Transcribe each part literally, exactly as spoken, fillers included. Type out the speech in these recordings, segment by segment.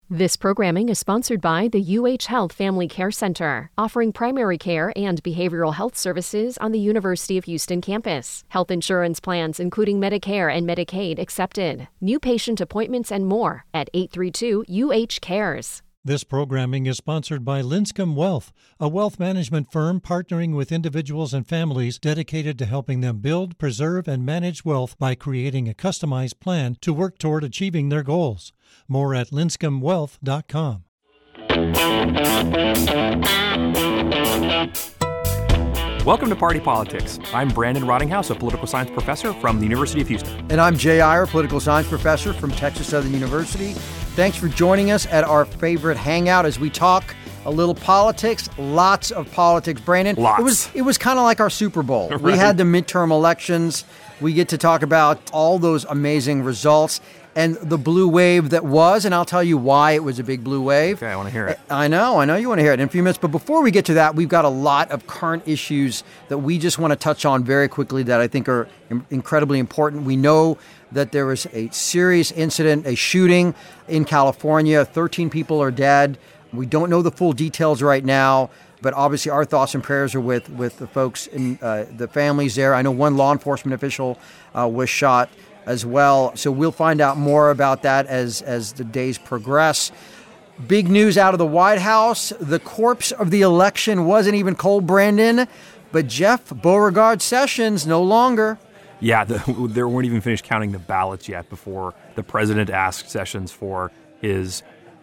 This programming is sponsored by the U H Health Family Care Center, offering primary care and behavioral health services on the University of Houston campus. Health insurance plans, including Medicare and Medicaid, accepted. New patient appointments and more at eight three two U H cares. This programming is sponsored by Linscomb Wealth, a wealth management firm partnering with individuals and families dedicated to helping them build, preserve, and manage wealth by creating a customized plan to work toward achieving their goals. More at linscomb wealth dot com. Welcome to Party Politics. I'm Brandon Rottinghouse, a political science professor from the University of Houston. And I'm Jay Iyer, political science professor from Texas Southern University. Thanks for joining us at our favorite hangout as we talk a little politics, lots of politics. Brandon, lots. it was it was kind of like our Super Bowl. Right. We had the midterm elections. We get to talk about all those amazing results and the blue wave that was, and I'll tell you why it was a big blue wave. Okay, I want to hear it. I know, I know you want to hear it in a few minutes, but before we get to that, we've got a lot of current issues that we just want to touch on very quickly that I think are incredibly important. We know that there was a serious incident, a shooting in California. thirteen people are dead. We don't know the full details right now, but obviously our thoughts and prayers are with, with the folks in uh, the families there. I know one law enforcement official uh, was shot as well. So we'll find out more about that as, as the days progress. Big news out of the White House. The corpse of the election wasn't even cold, Brandon, but Jeff Beauregard Sessions no longer. Yeah, the, they weren't even finished counting the ballots yet before the president asked Sessions for his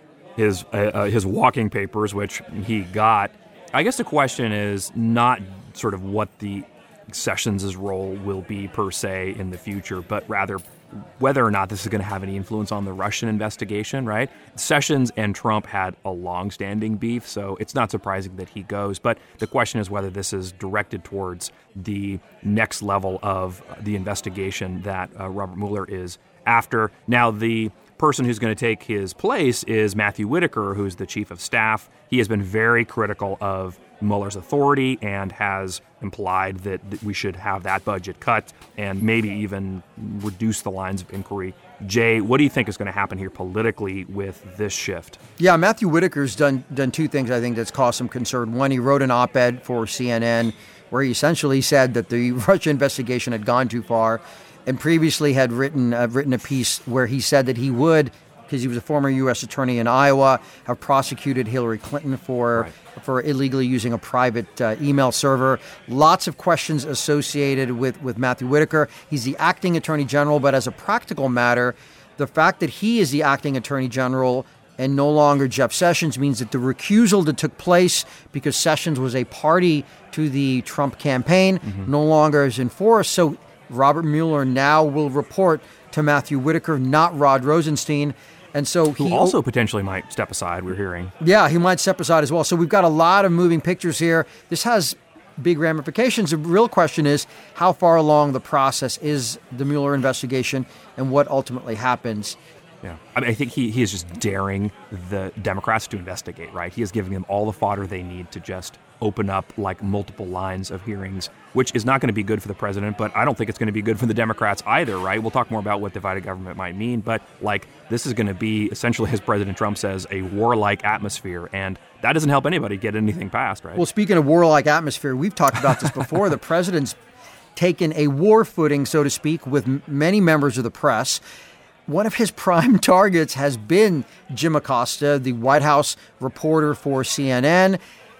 his uh, uh, his walking papers, which he got. I guess the question is not sort of what the Sessions' role will be per se in the future, but rather whether or not this is going to have any influence on the Russian investigation, right? Sessions and Trump had a long-standing beef, so it's not surprising that he goes. But the question is whether this is directed towards the next level of the investigation that uh, Robert Mueller is after. Now, the person who's going to take his place is Matthew Whitaker, who's the chief of staff. He has been very critical of Mueller's authority and has implied that, that we should have that budget cut and maybe even reduce the lines of inquiry. Jay, what do you think is going to happen here politically with this shift? Yeah, Matthew Whitaker's done done two things I think that's caused some concern. One, he wrote an op-ed for C N N where he essentially said that the Russia investigation had gone too far, and previously had written uh, written a piece where he said that he would, because he was a former U S attorney in Iowa, have prosecuted Hillary Clinton for right. for illegally using a private uh, email server. Lots of questions associated with, with Matthew Whitaker. He's the acting attorney general, but as a practical matter, the fact that he is the acting attorney general and no longer Jeff Sessions means that the recusal that took place because Sessions was a party to the Trump campaign mm-hmm. no longer is in force. So Robert Mueller now will report to Matthew Whitaker, not Rod Rosenstein. And so Who he also potentially might step aside, we're hearing. Yeah, he might step aside as well. So we've got a lot of moving pictures here. This has big ramifications. The real question is how far along the process is the Mueller investigation and what ultimately happens. Yeah, I mean, I think he, he is just daring the Democrats to investigate, right? He is giving them all the fodder they need to just open up like multiple lines of hearings, which is not going to be good for the president, but I don't think it's going to be good for the Democrats either, right? We'll talk more about what divided government might mean, but like this is going to be essentially, as President Trump says, a warlike atmosphere, and that doesn't help anybody get anything passed, right? Well, speaking of warlike atmosphere, we've talked about this before. The president's taken a war footing, so to speak, with m- many members of the press. One of his prime targets has been Jim Acosta, the White House reporter for C N N.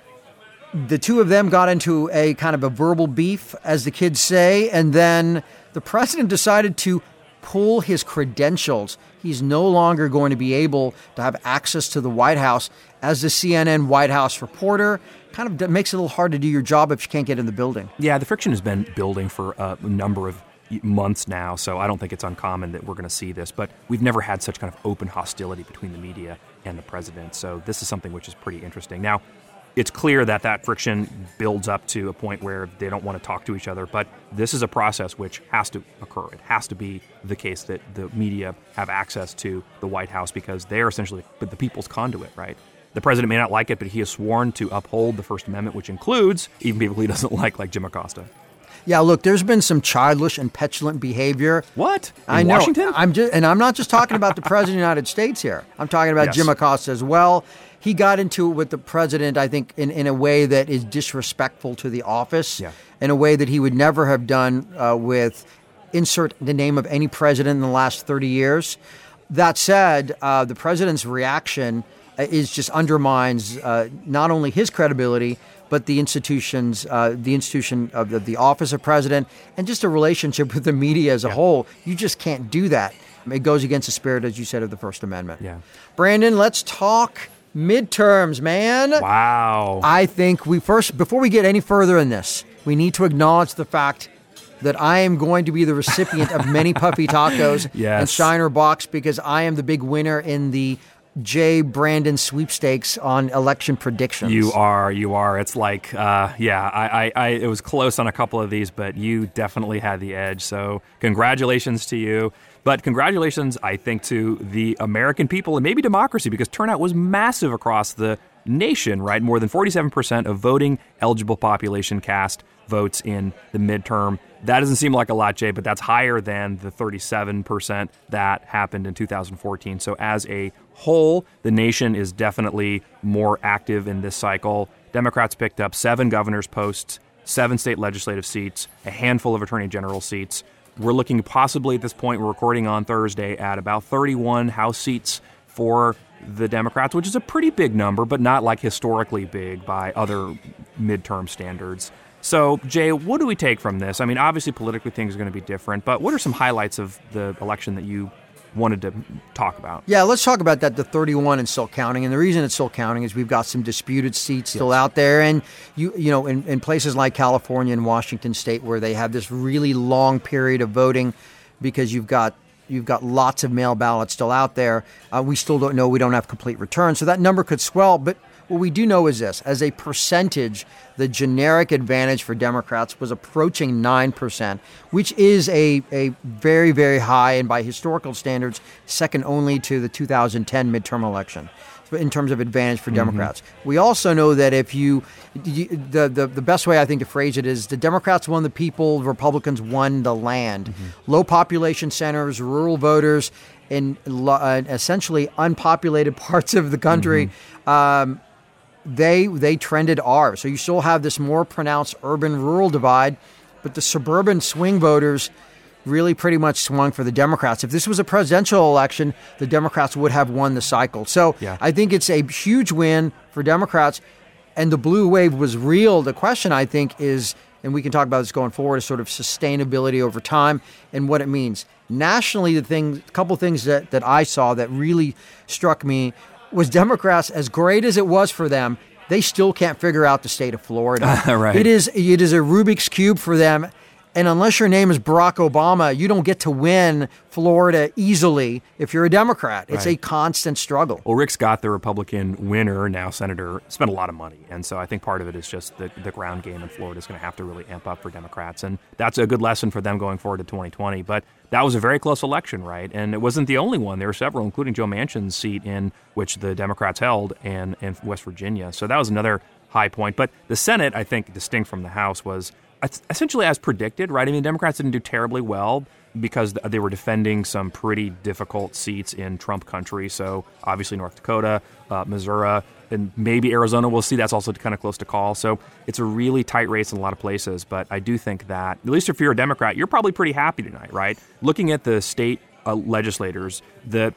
The two of them got into a kind of a verbal beef, as the kids say, and then the president decided to pull his credentials. He's no longer going to be able to have access to the White House as the C N N White House reporter. Kind of makes it a little hard to do your job if you can't get in the building. Yeah, the friction has been building for a number of months now, so I don't think it's uncommon that we're going to see this, but we've never had such kind of open hostility between the media and the president, so this is something which is pretty interesting. Now, it's clear that that friction builds up to a point where they don't want to talk to each other, but this is a process which has to occur. It has to be the case that the media have access to the White House because they're essentially the people's conduit, right? The president may not like it, but he has sworn to uphold the First Amendment, which includes even people he doesn't like, like Jim Acosta. Yeah, look, there's been some childish and petulant behavior. What? In I know. Washington? I'm just, and I'm not just talking about the President of the United States here. I'm talking about Yes. Jim Acosta as well. He got into it with the president, I think, in, in a way that is disrespectful to the office, Yeah. in a way that he would never have done uh, with insert the name of any president in the last thirty years. That said, uh, the president's reaction is just undermines uh, not only his credibility, but the institutions, uh, the institution of the, the office of president, and just a relationship with the media as a Yeah. whole. You just can't do that. It goes against the spirit, as you said, of the First Amendment. Yeah. Brandon, let's talk midterms, man. Wow. I think we first, before we get any further in this, we need to acknowledge the fact that I am going to be the recipient of many puppy tacos Yes. and Shiner box because I am the big winner in the J. Brandon sweepstakes on election predictions. You are, you are. It's like, uh, yeah, I, I, I, it was close on a couple of these, but you definitely had the edge. So congratulations to you. But congratulations, I think, to the American people and maybe democracy, because turnout was massive across the nation, right? More than forty-seven percent of voting eligible population cast votes in the midterm. That doesn't seem like a lot, Jay, but that's higher than the thirty-seven percent that happened in two thousand fourteen. So as a whole, the nation is definitely more active in this cycle. Democrats picked up seven governor's posts, seven state legislative seats, a handful of attorney general seats. We're looking possibly at this point, we're recording on Thursday, at about thirty-one House seats for the Democrats, which is a pretty big number, but not like historically big by other midterm standards. So, Jay, what do we take from this? I mean, obviously, politically, things are going to be different, but what are some highlights of the election that you wanted to talk about? Yeah, let's talk about that, the thirty-one and still counting. And the reason it's still counting is we've got some disputed seats still Yes. out there. And, you you know, in, in places like California and Washington State where they have this really long period of voting because you've got You've got lots of mail ballots still out there. Uh, we still don't know. We don't have complete returns. So that number could swell. But what we do know is this. As a percentage, the generic advantage for Democrats was approaching nine percent, which is a, a very, very high, and by historical standards, second only to the two thousand ten midterm election in terms of advantage for Democrats. Mm-hmm. We also know that if you, you the, the the best way I think to phrase it is the Democrats won the people, the Republicans won the land. Mm-hmm. Low population centers, rural voters, in uh, essentially unpopulated parts of the country, mm-hmm. um, they they trended R. So you still have this more pronounced urban-rural divide, but the suburban swing voters really pretty much swung for the Democrats. If this was a presidential election, the Democrats would have won the cycle. So yeah. I think it's a huge win for Democrats, and the blue wave was real. The question, I think, is, and we can talk about this going forward, is sort of sustainability over time and what it means. Nationally, the thing, a couple things that, that I saw that really struck me was Democrats, as great as it was for them, they still can't figure out the state of Florida. Right. It is it is a Rubik's Cube for them. And unless your name is Barack Obama, you don't get to win Florida easily if you're a Democrat. It's right. a constant struggle. Well, Rick Scott, the Republican winner, now senator, spent a lot of money. And so I think part of it is just the, the ground game in Florida is going to have to really amp up for Democrats. And that's a good lesson for them going forward to twenty twenty. But that was a very close election, right? And it wasn't the only one. There were several, including Joe Manchin's seat in which the Democrats held in, in West Virginia. So that was another high point. But the Senate, I think, distinct from the House, was essentially as predicted, right? I mean, the Democrats didn't do terribly well because they were defending some pretty difficult seats in Trump country. So obviously North Dakota, uh, Missouri, and maybe Arizona. We'll see. That's also kind of close to call. So it's a really tight race in a lot of places. But I do think that, at least if you're a Democrat, you're probably pretty happy tonight, right? Looking at the state uh, legislators, the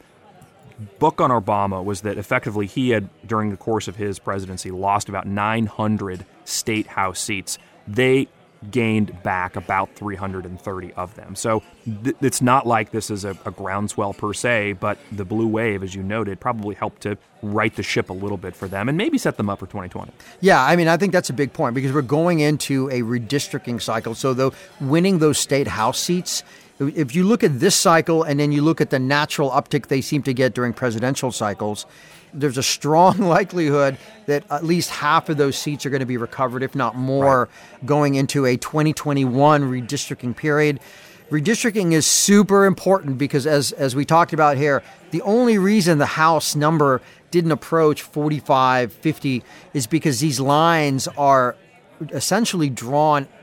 book on Obama was that effectively he had, during the course of his presidency, lost about nine hundred state House seats. They gained back about three hundred thirty of them. So th- it's not like this is a, a groundswell per se, but the blue wave, as you noted, probably helped to right the ship a little bit for them and maybe set them up for twenty twenty. Yeah, I mean, I think that's a big point because we're going into a redistricting cycle. So though winning those state House seats, if you look at this cycle and then you look at the natural uptick they seem to get during presidential cycles, there's a strong likelihood that at least half of those seats are going to be recovered, if not more, right, going into a twenty twenty-one redistricting period. Redistricting is super important because, as as we talked about here, the only reason the House number didn't approach forty-five, fifty is because these lines are essentially drawn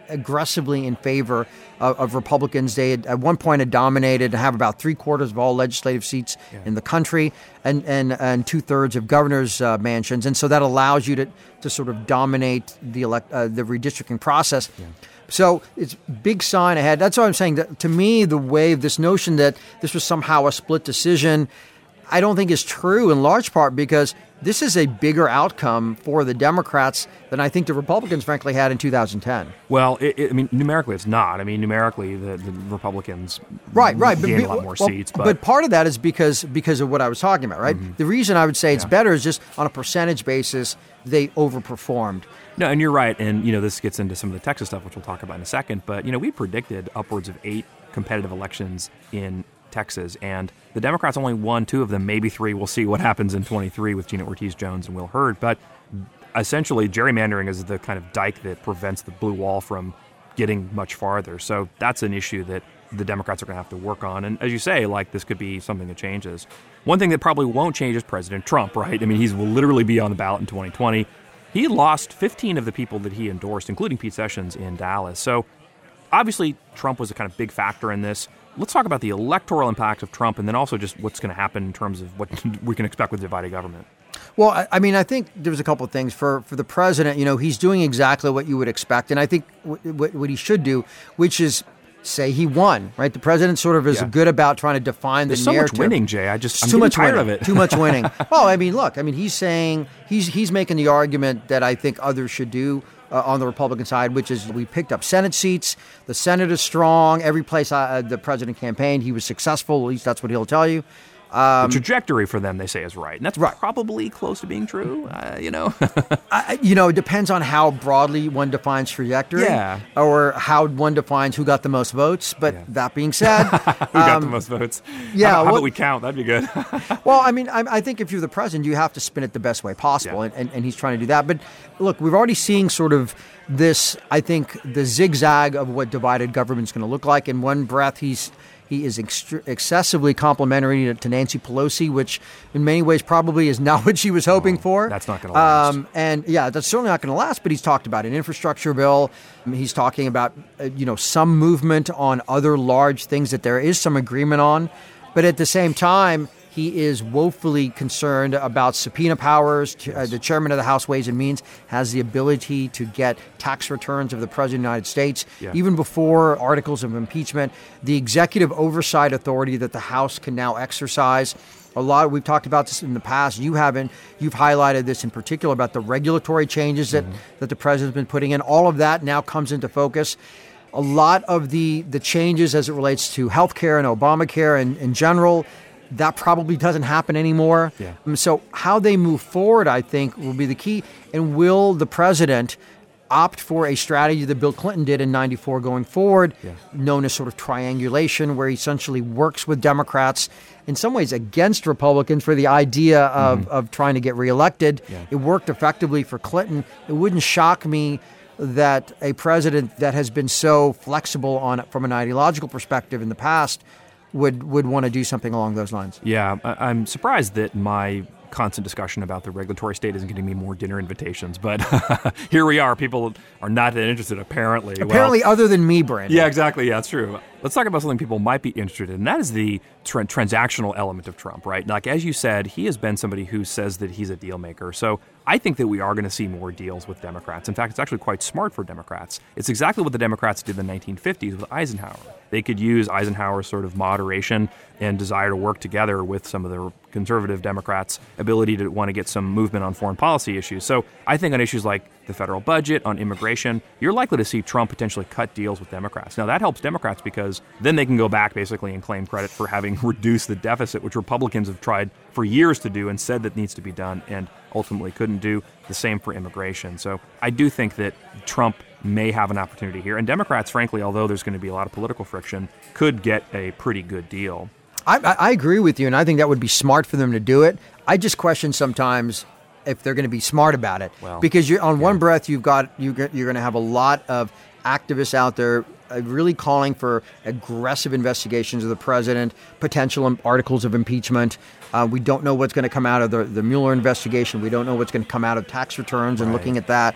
aggressively in favor of, of Republicans. They had, at one point had dominated and have about three quarters of all legislative seats yeah. in the country and, and, and two thirds of governors' uh, mansions. And so that allows you to, to sort of dominate the elect, uh, the redistricting process. Yeah. So it's a big sign ahead. That's why I'm saying that to me, the wave, this notion that this was somehow a split decision, I don't think is true in large part because this is a bigger outcome for the Democrats than I think the Republicans, frankly, had in two thousand ten. Well, it, it, I mean, numerically, it's not. I mean, numerically, the, the Republicans right, right, gained but, a lot more well, seats. But, but part of that is because because of what I was talking about, right? Mm-hmm. The reason I would say it's yeah. better is just on a percentage basis, they overperformed. No, and you're right. And, you know, this gets into some of the Texas stuff, which we'll talk about in a second. But, you know, we predicted upwards of eight competitive elections in Texas, and the Democrats only won two of them, maybe three. We'll see what happens in twenty-three with Gina Ortiz-Jones and Will Hurd. But essentially, gerrymandering is the kind of dike that prevents the blue wall from getting much farther. So that's an issue that the Democrats are going to have to work on. And as you say, like, this could be something that changes. One thing that probably won't change is President Trump, right? I mean, he will literally be on the ballot in twenty twenty. He lost fifteen of the people that he endorsed, including Pete Sessions in Dallas. So obviously, Trump was a kind of big factor in this. Let's talk about the electoral impact of Trump and then also just what's going to happen in terms of what we can expect with divided government. Well, I, I mean, I think there's a couple of things. For, for the president, you know, he's doing exactly what you would expect. And I think w- w- what he should do, which is say he won, right? The president sort of is yeah. good about trying to define There's the so narrative. There's so much winning, Jay. I just, I'm too much tired winning. of it. Too much winning. Well, I mean, look, I mean, he's saying, he's he's making the argument that I think others should do uh, on the Republican side, which is we picked up Senate seats. The Senate is strong. Every place uh, the president campaigned, he was successful. At least that's what he'll tell you. Um, the trajectory for them, they say, is right. And that's right. probably close to being true, uh, you know? I, you know, it depends on how broadly one defines trajectory yeah. or how one defines who got the most votes. But yeah. that being said... who um, got the most votes? Yeah, how, how well, about we count? That'd be good. Well, I mean, I, I think if you're the president, you have to spin it the best way possible, yeah. and, and, and he's trying to do that. But look, we've already seen sort of this, I think, the zigzag of what divided government's going to look like. In one breath, he's... He is ext- excessively complimentary to, to Nancy Pelosi, which in many ways probably is not what she was hoping oh, for. That's not going to last. Um, and yeah, that's certainly not going to last, but he's talked about an infrastructure bill. I mean, he's talking about, uh, you know, some movement on other large things that there is some agreement on. But at the same time, he is woefully concerned about subpoena powers. Yes. Uh, the chairman of the House Ways and Means has the ability to get tax returns of the President of the United States, yeah. even before articles of impeachment. The executive oversight authority that the House can now exercise. A lot, we've talked about this in the past. You haven't. You've highlighted this in particular about the regulatory changes that, mm-hmm. that the president's been putting in. All of that now comes into focus. A lot of the, the changes as it relates to health care and Obamacare and in general, that probably doesn't happen anymore. Yeah. Um, so how they move forward, I think, will be the key. And will the president opt for a strategy that Bill Clinton did in ninety-four going forward, yeah. known as sort of triangulation, where he essentially works with Democrats, in some ways against Republicans for the idea of, mm-hmm. of trying to get reelected. Yeah. It worked effectively for Clinton. It wouldn't shock me that a president that has been so flexible on from an ideological perspective in the past would would want to do something along those lines. Yeah, I'm surprised that my constant discussion about the regulatory state isn't getting me more dinner invitations, but here we are. People are not that interested, apparently. Apparently, well, other than me, Brandon. Yeah, exactly. Yeah, that's true. Let's talk about something people might be interested in, and that is the tra- transactional element of Trump, right? Like, as you said, he has been somebody who says that he's a deal maker. So I think that we are going to see more deals with Democrats. In fact, it's actually quite smart for Democrats. It's exactly what the Democrats did in the nineteen fifties with Eisenhower. They could use Eisenhower's sort of moderation and desire to work together with some of the conservative Democrats' ability to want to get some movement on foreign policy issues. So I think on issues like the federal budget, on immigration, you're likely to see Trump potentially cut deals with Democrats. Now, that helps Democrats because then they can go back basically and claim credit for having reduced the deficit, which Republicans have tried for years to do and said that needs to be done and ultimately couldn't do. The same for immigration. So I do think that Trump may have an opportunity here. And Democrats, frankly, although there's going to be a lot of political friction, could get a pretty good deal. I, I agree with you, and I think that would be smart for them to do it. I just question sometimes if they're going to be smart about it. Well, because you're, on yeah. one breath, you've got, you're going to have a lot of activists out there uh, really calling for aggressive investigations of the president, potential articles of impeachment. Uh, we don't know what's going to come out of the, the Mueller investigation. We don't know what's going to come out of tax returns and right. looking at that.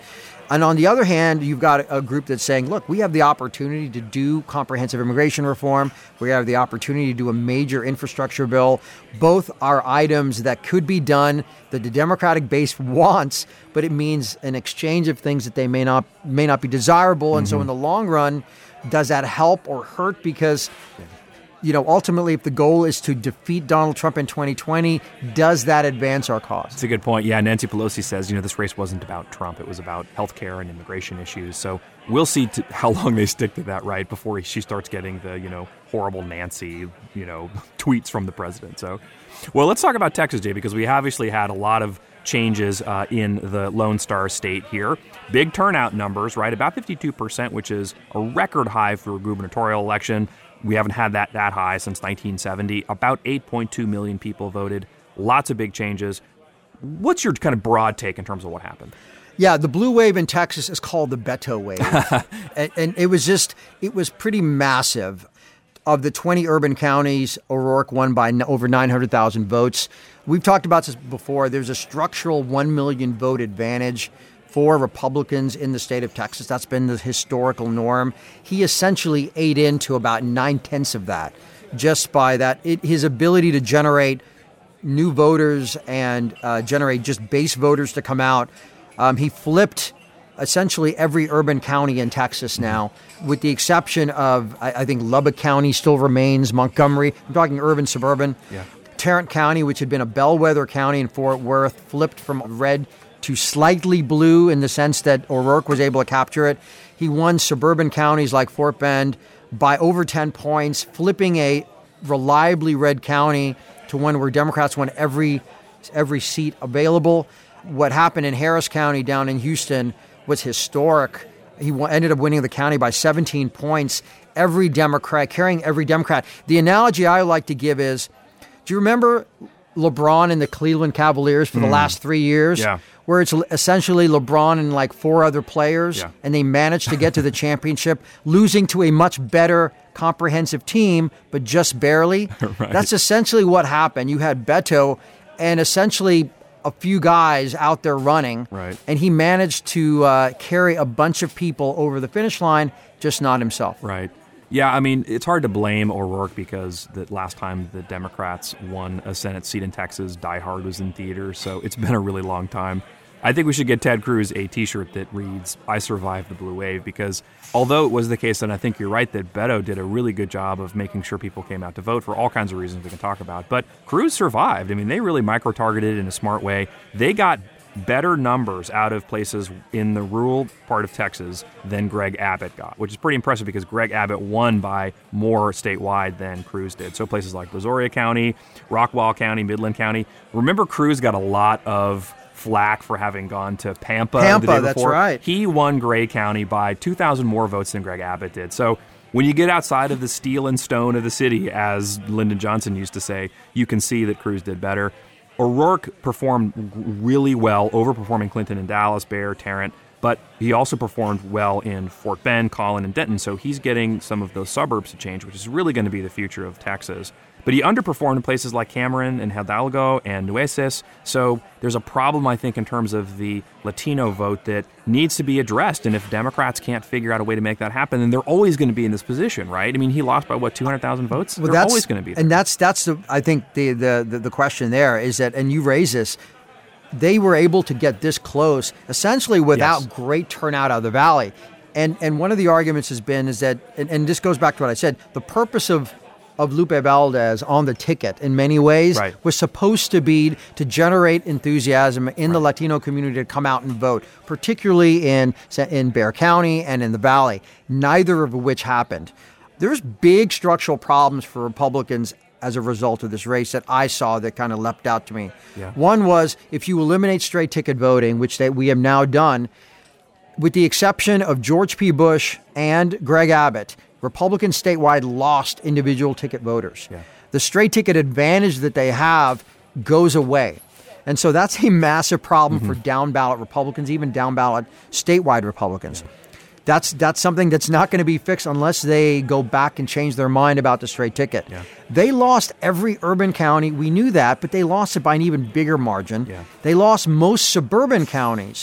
And on the other hand, you've got a group that's saying, look, we have the opportunity to do comprehensive immigration reform. We have the opportunity to do a major infrastructure bill. Both are items that could be done that the Democratic base wants, but it means an exchange of things that they may not may not be desirable. And mm-hmm. so in the long run, does that help or hurt? Because you know, ultimately, if the goal is to defeat Donald Trump in twenty twenty, does that advance our cause? That's a good point. Yeah, Nancy Pelosi says, you know, this race wasn't about Trump. It was about health care and immigration issues. So we'll see t- how long they stick to that, right, before she starts getting the, you know, horrible Nancy, you know, tweets from the president. So, well, let's talk about Texas, Jay, because we obviously had a lot of changes uh, in the Lone Star State here. Big turnout numbers, right, about fifty-two percent, which is a record high for a gubernatorial election. We haven't had that that high since nineteen seventy. About eight point two million people voted. Lots of big changes. What's your kind of broad take in terms of what happened? Yeah, the blue wave in Texas is called the Beto wave. and, and it was just, it was pretty massive. Of the twenty urban counties, O'Rourke won by over nine hundred thousand votes. We've talked about this before. There's a structural one million vote advantage for Republicans in the state of Texas. That's been the historical norm. He essentially ate into about nine-tenths of that just by that. It, his ability to generate new voters and uh, generate just base voters to come out. Um, he flipped essentially every urban county in Texas now, with the exception of, I, I think Lubbock County still remains, Montgomery. I'm talking urban, suburban. Yeah. Tarrant County, which had been a bellwether county in Fort Worth, flipped from red to slightly blue in the sense that O'Rourke was able to capture it. He won suburban counties like Fort Bend by over ten points, flipping a reliably red county to one where Democrats won every every seat available. What happened in Harris County down in Houston was historic. He w- ended up winning the county by seventeen points. Every Democrat, carrying every Democrat. The analogy I like to give is, do you remember LeBron and the Cleveland Cavaliers for mm. the last three years? Yeah. Where it's essentially LeBron and like four other players, yeah. and they managed to get to the championship, losing to a much better comprehensive team, but just barely. Right. That's essentially what happened. You had Beto and essentially a few guys out there running, right. and he managed to uh, carry a bunch of people over the finish line, just not himself. Right. Yeah, I mean, it's hard to blame O'Rourke because the last time the Democrats won a Senate seat in Texas, Die Hard was in theaters, so it's been a really long time. I think we should get Ted Cruz a T-shirt that reads, I survived the blue wave, because although it was the case, and I think you're right, that Beto did a really good job of making sure people came out to vote for all kinds of reasons we can talk about, but Cruz survived. I mean, they really micro-targeted in a smart way. They got better numbers out of places in the rural part of Texas than Greg Abbott got, which is pretty impressive because Greg Abbott won by more statewide than Cruz did. So places like Brazoria County, Rockwall County, Midland County. Remember, Cruz got a lot of flack for having gone to Pampa, Pampa, the day that's before. right. He won Gray County by two thousand more votes than Greg Abbott did. So when you get outside of the steel and stone of the city, as Lyndon Johnson used to say, you can see that Cruz did better. O'Rourke performed really well, overperforming Clinton in Dallas, Bexar, Tarrant, but he also performed well in Fort Bend, Collin, and Denton, so he's getting some of those suburbs to change, which is really going to be the future of Texas. But he underperformed in places like Cameron and Hidalgo and Nueces, so there's a problem, I think, in terms of the Latino vote that needs to be addressed, and if Democrats can't figure out a way to make that happen, then they're always going to be in this position, right? I mean, he lost by, what, two hundred thousand votes? Well, they're always going to be there. And that's, that's the, I think, the, the, the, the question there is that, and you raise this, they were able to get this close, essentially without yes. great turnout out of the Valley. And and one of the arguments has been is that, and, and this goes back to what I said, the purpose of of Lupe Valdez on the ticket in many ways right. was supposed to be to generate enthusiasm in right. the Latino community to come out and vote, particularly in in Bexar County and in the Valley, neither of which happened. There's big structural problems for Republicans as a result of this race that I saw that kind of leapt out to me. Yeah. One was, if you eliminate straight ticket voting, which they, we have now done, with the exception of George P. Bush and Greg Abbott, Republicans statewide lost individual ticket voters. Yeah. The straight ticket advantage that they have goes away. And so that's a massive problem mm-hmm. for down-ballot Republicans, even down-ballot statewide Republicans. Yeah. That's that's something that's not going to be fixed unless they go back and change their mind about the straight ticket. Yeah. They lost every urban county. We knew that, but they lost it by an even bigger margin. Yeah. They lost most suburban counties.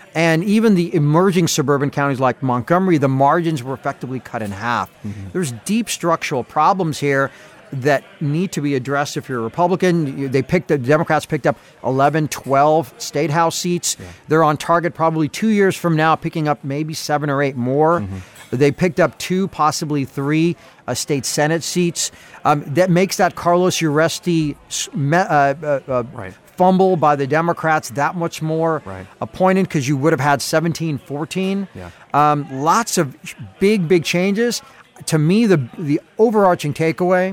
And even the emerging suburban counties like Montgomery, the margins were effectively cut in half. Mm-hmm. There's deep structural problems here that need to be addressed if you're a Republican. They picked, the Democrats picked up eleven, twelve state house seats. Yeah. They're on target probably two years from now, picking up maybe seven or eight more. Mm-hmm. They picked up two, possibly three uh, state Senate seats. Um, that makes that Carlos Uresti uh, uh, uh, right. fumble by the Democrats that much more right. appointed, because you would have had seventeen fourteen. Yeah. Um, lots of big, big changes. To me, the the overarching takeaway,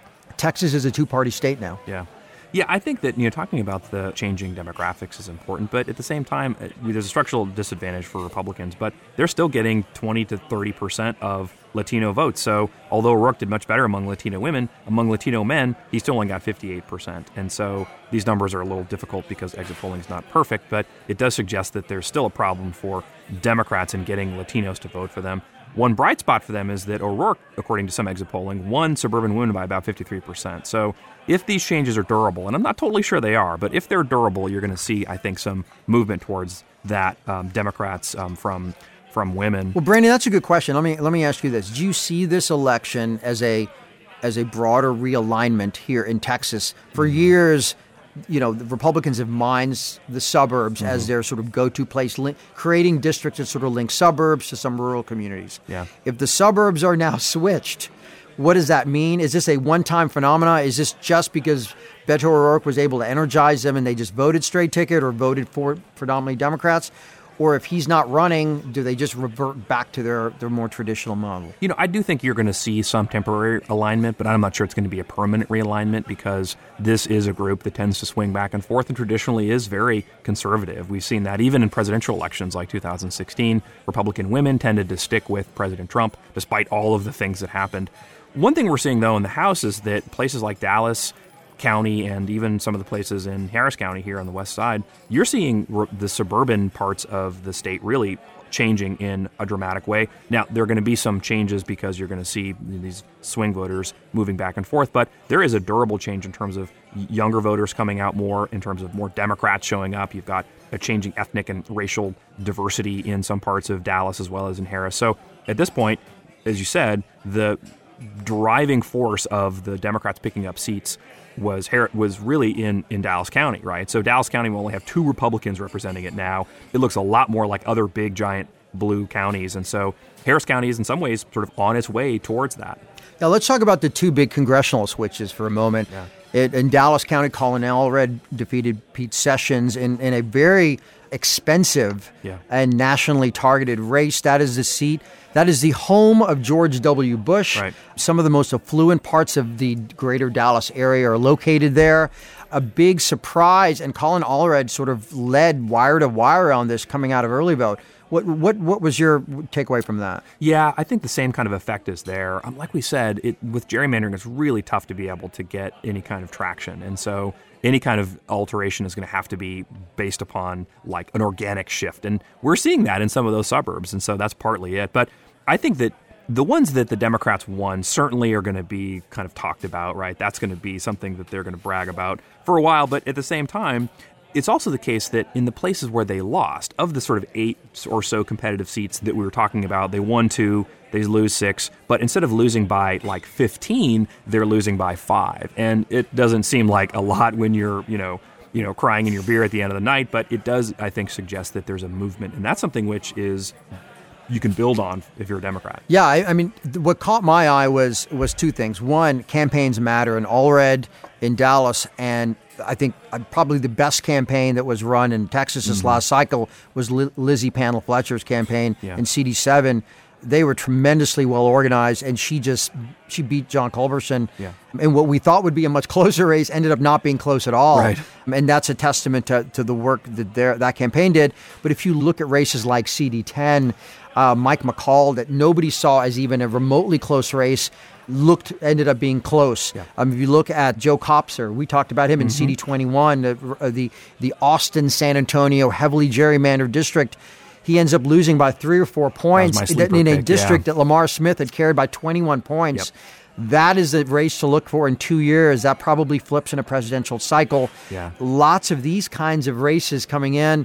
Texas is a two-party state now. Yeah. Yeah, I think that, you know, talking about the changing demographics is important, but at the same time, there's a structural disadvantage for Republicans, but they're still getting twenty to thirty percent of Latino votes. So although O'Rourke did much better among Latino women, among Latino men, he still only got fifty-eight percent. And so these numbers are a little difficult because exit polling is not perfect, but it does suggest that there's still a problem for Democrats in getting Latinos to vote for them. One bright spot for them is that O'Rourke, according to some exit polling, won suburban women by about fifty-three percent. So if these changes are durable, and I'm not totally sure they are, but if they're durable, you're going to see, I think, some movement towards that, um, Democrats um, from from women. Well, Brandon, that's a good question. Let me let me ask you this: do you see this election as a as a broader realignment here in Texas? For mm-hmm. years, you know, the Republicans have mined the suburbs mm-hmm. as their sort of go-to place, link, creating districts that sort of link suburbs to some rural communities. Yeah. If the suburbs are now switched, what does that mean? Is this a one-time phenomena? Is this just because Beto O'Rourke was able to energize them and they just voted straight ticket or voted for predominantly Democrats? Or if he's not running, do they just revert back to their, their more traditional model? You know, I do think you're going to see some temporary alignment, but I'm not sure it's going to be a permanent realignment because this is a group that tends to swing back and forth and traditionally is very conservative. We've seen that even in presidential elections like two thousand sixteen. Republican women tended to stick with President Trump despite all of the things that happened. One thing we're seeing, though, in the House is that places like Dallas County and even some of the places in Harris County here on the west side, you're seeing r- the suburban parts of the state really changing in a dramatic way. Now, there are going to be some changes because you're going to see these swing voters moving back and forth, but there is a durable change in terms of younger voters coming out more, in terms of more Democrats showing up. You've got a changing ethnic and racial diversity in some parts of Dallas as well as in Harris. So at this point, as you said, the driving force of the Democrats picking up seats was was really in, in Dallas County, right? So Dallas County will only have two Republicans representing it now. It looks a lot more like other big, giant blue counties. And so Harris County is in some ways sort of on its way towards that. Now let's talk about the two big congressional switches for a moment. Yeah. It, in Dallas County, Colin Allred defeated Pete Sessions in, in a very expensive yeah. and nationally targeted race. That is the seat. That is the home of George W. Bush. Right. Some of the most affluent parts of the greater Dallas area are located there. A big surprise, and Colin Allred sort of led wire to wire on this coming out of early vote. What what what was your takeaway from that? Yeah, I think the same kind of effect is there. Um, like we said, it, with gerrymandering, it's really tough to be able to get any kind of traction. And so any kind of alteration is going to have to be based upon like an organic shift. And we're seeing that in some of those suburbs. And so that's partly it. But I think that the ones that the Democrats won certainly are going to be kind of talked about, right? That's going to be something that they're going to brag about for a while. But at the same time, it's also the case that in the places where they lost, of the sort of eight or so competitive seats that we were talking about, they won two, they lose six, but instead of losing by like fifteen, they're losing by five. And it doesn't seem like a lot when you're, you know, you know, crying in your beer at the end of the night, but it does, I think, suggest that there's a movement. And that's something which is you can build on if you're a Democrat. Yeah, I, I mean, th- what caught my eye was was two things. One, campaigns matter, and Allred in Dallas, and I think uh, probably the best campaign that was run in Texas this mm-hmm. last cycle was Li- Lizzie Panel Fletcher's campaign yeah. in C D seven. They were tremendously well organized, and she just she beat John Culberson. Yeah. And what we thought would be a much closer race ended up not being close at all. Right. And that's a testament to, to the work that their, that campaign did. But if you look at races like C D ten, uh, Mike McCall, that nobody saw as even a remotely close race, looked ended up being close. Yeah. Um, if you look at Joe Kopser, we talked about him in mm-hmm. C D twenty-one, uh, the the Austin San Antonio heavily gerrymandered district. He ends up losing by three or four points in a pick, district yeah. that Lamar Smith had carried by twenty-one points. Yep. That is the race to look for in two years. That probably flips in a presidential cycle. Yeah. Lots of these kinds of races coming in.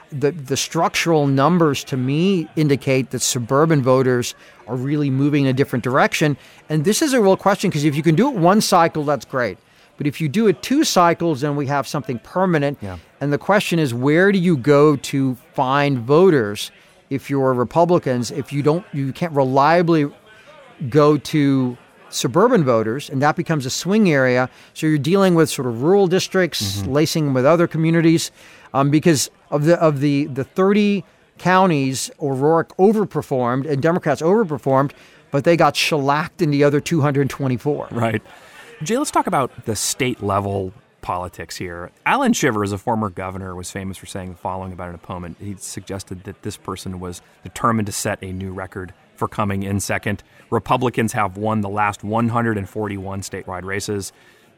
the, the structural numbers to me indicate that suburban voters are really moving in a different direction. And this is a real question, because if you can do it one cycle, that's great. But if you do it two cycles, then we have something permanent. Yeah. And the question is, where do you go to find voters if you're Republicans, if you don't, you can't reliably go to suburban voters, and that becomes a swing area. So you're dealing with sort of rural districts, mm-hmm. lacing with other communities, um, because of the of the the thirty counties, O'Rourke overperformed and Democrats overperformed, but they got shellacked in the other two hundred twenty-four. Right. Jay, let's talk about the state level politics here. Alan Shivers, a former governor, was famous for saying the following about an opponent. He suggested that this person was determined to set a new record for coming in second. Republicans have won the last one hundred forty-one statewide races.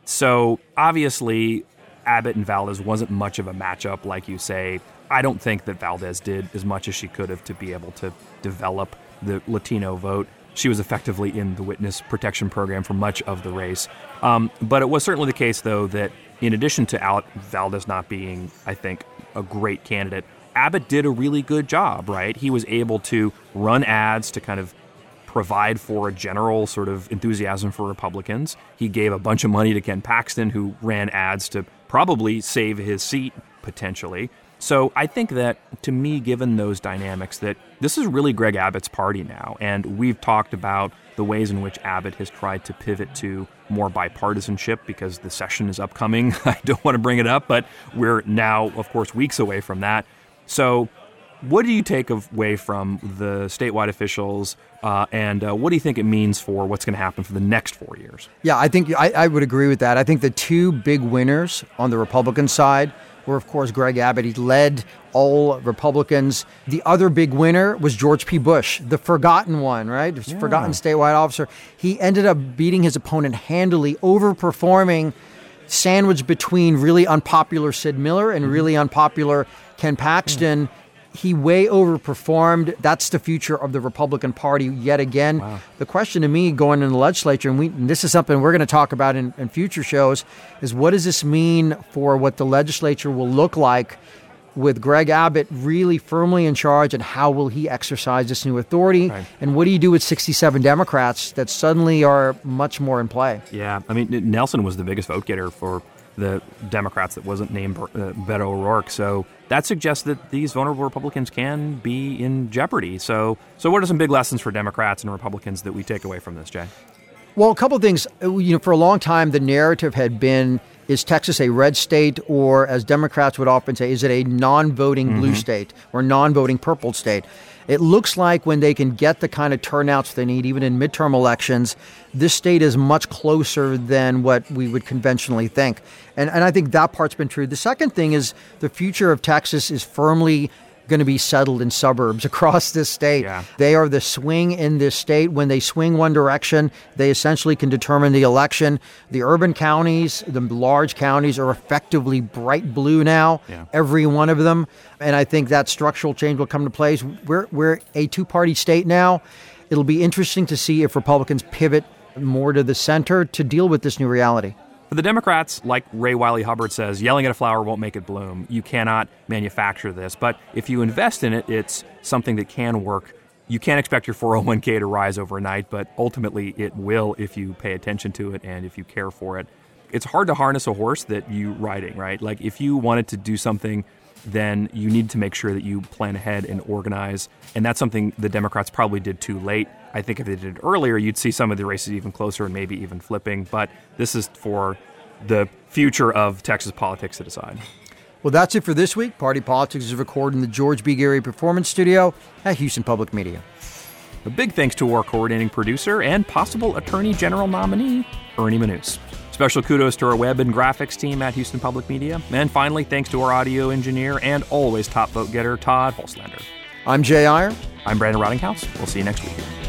So obviously, Abbott and Valdez wasn't much of a matchup, like you say. I don't think that Valdez did as much as she could have to be able to develop the Latino vote. She was effectively in the witness protection program for much of the race. Um, but it was certainly the case, though, that in addition to Al- Valdez not being, I think, a great candidate, Abbott did a really good job, right? He was able to run ads to kind of provide for a general sort of enthusiasm for Republicans. He gave a bunch of money to Ken Paxton, who ran ads to probably save his seat, potentially. So I think that, to me, given those dynamics, that this is really Greg Abbott's party now. And we've talked about the ways in which Abbott has tried to pivot to more bipartisanship because the session is upcoming. I don't want to bring it up, but we're now, of course, weeks away from that. So what do you take away from the statewide officials, uh, and uh, what do you think it means for what's going to happen for the next four years? Yeah, I think I, I would agree with that. I think the two big winners on the Republican side were, of course, Greg Abbott. He led all Republicans. The other big winner was George P. Bush, the forgotten one, right? The yeah. forgotten statewide officer. He ended up beating his opponent handily, overperforming, sandwiched between really unpopular Sid Miller and really unpopular Ken Paxton. Mm. He way overperformed. That's the future of the Republican Party yet again. Wow. The question to me going in the legislature, and, we, and this is something we're going to talk about in, in future shows, is what does this mean for what the legislature will look like with Greg Abbott really firmly in charge, and how will he exercise this new authority? Right. And what do you do with sixty-seven Democrats that suddenly are much more in play? Yeah, I mean, Nelson was the biggest vote getter for the Democrats that wasn't named uh, Beto O'Rourke. So that suggests that these vulnerable Republicans can be in jeopardy. So so what are some big lessons for Democrats and Republicans that we take away from this, Jay? Well, a couple of things. You know, for a long time, the narrative had been, is Texas a red state, or as Democrats would often say, is it a non-voting mm-hmm. blue state or non-voting purple state? It looks like when they can get the kind of turnouts they need, even in midterm elections, this state is much closer than what we would conventionally think. And, and I think that part's been true. The second thing is the future of Texas is firmly going to be settled in suburbs across this state. Yeah. They are the swing in this state. When they swing one direction, they essentially can determine the election. The urban counties, the large counties, are effectively bright blue now, yeah. every one of them. And I think that structural change will come to place. We're, we're a two-party state now. It'll be interesting to see if Republicans pivot more to the center to deal with this new reality. For the Democrats, like Ray Wiley Hubbard says, yelling at a flower won't make it bloom. You cannot manufacture this. But if you invest in it, it's something that can work. You can't expect your four oh one k to rise overnight, but ultimately it will if you pay attention to it and if you care for it. It's hard to harness a horse that you riding, right? Like if you wanted to do something, then you need to make sure that you plan ahead and organize. And that's something the Democrats probably did too late. I think if they did it earlier, you'd see some of the races even closer and maybe even flipping. But this is for the future of Texas politics to decide. Well, that's it for this week. Party Politics is recorded in the George B. Geary Performance Studio at Houston Public Media. A big thanks to our coordinating producer and possible Attorney General nominee, Ernie Manous. Special kudos to our web and graphics team at Houston Public Media. And finally, thanks to our audio engineer and always top vote getter, Todd Holslander. I'm Jay Iyer. I'm Brandon Rottinghouse. We'll see you next week.